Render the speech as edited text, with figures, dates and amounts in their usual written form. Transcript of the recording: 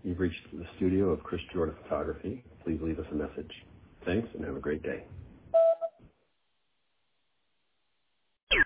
You've reached the studio of Chris Jordan Photography. Please leave us a message. Thanks, and have a great day.